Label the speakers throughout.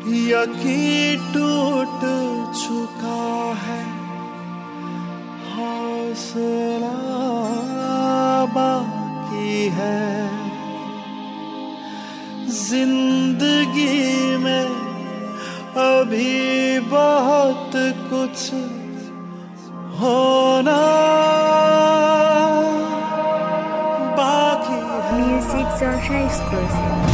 Speaker 1: यकीन टूट चुका है, हौसला बाकी है। जिंदगी में अभी बहुत कुछ होना बाकी है।
Speaker 2: Music Sunshine Exclusive.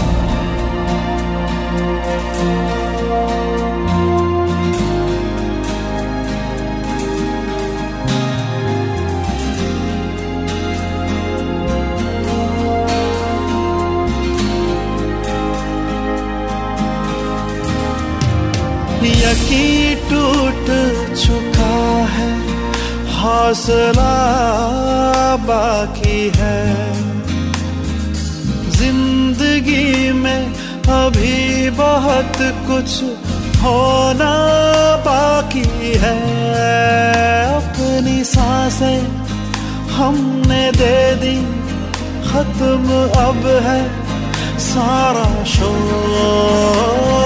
Speaker 1: यकीन टूट चुका है, हौसला बाकी है। जिंदगी में अभी बहुत कुछ होना बाकी है। अपनी सांसें हमने दे दी, खत्म अब है सारा शोर।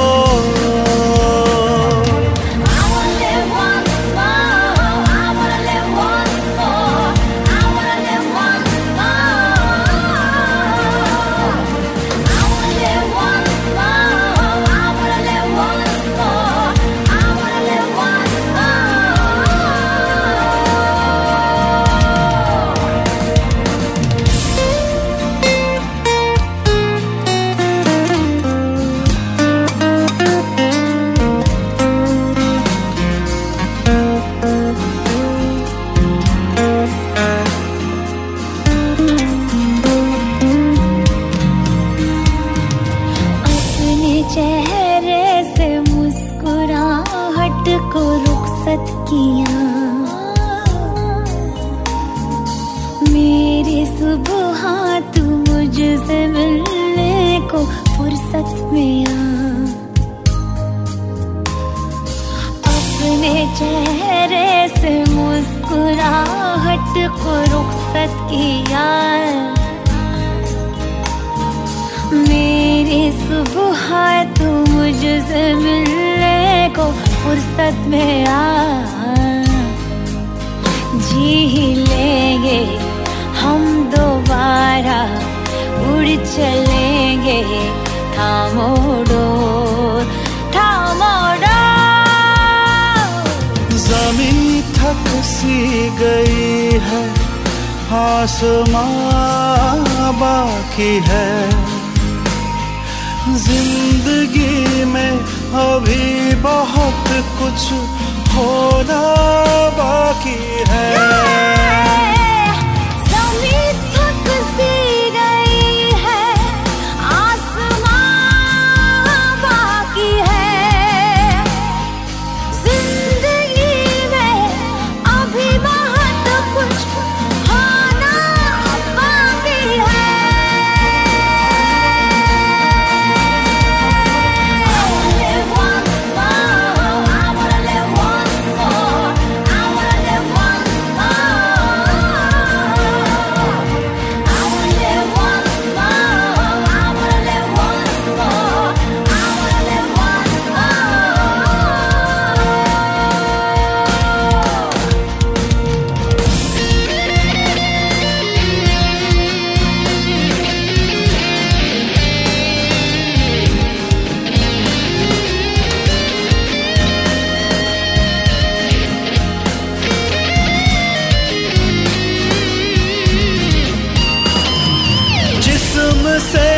Speaker 2: चेहरे से मुस्कुराहट को रुखसत किया, मेरी सुबह तू मुझसे मिलने को फुर्सत में आ। अपने चेहरे से मुस्कुराहट को रुखसत किया, मेरी सुबह तू मुझसे मिलने को फुर्सत में आ। जी ही लेंगे हम दोबारा, उड़ चलेंगे थामो डोर, थामो डोर।
Speaker 1: ज़मीं थक सी गई है, आसमां बाकी है। जिंदगी में अभी बहुत कुछ होना बाकी है।
Speaker 2: ज़मीं थक सी गई है, आसमां बाकी है। जिंदगी में अभी बहुत कुछ होना बाकी है।
Speaker 1: जिस्म से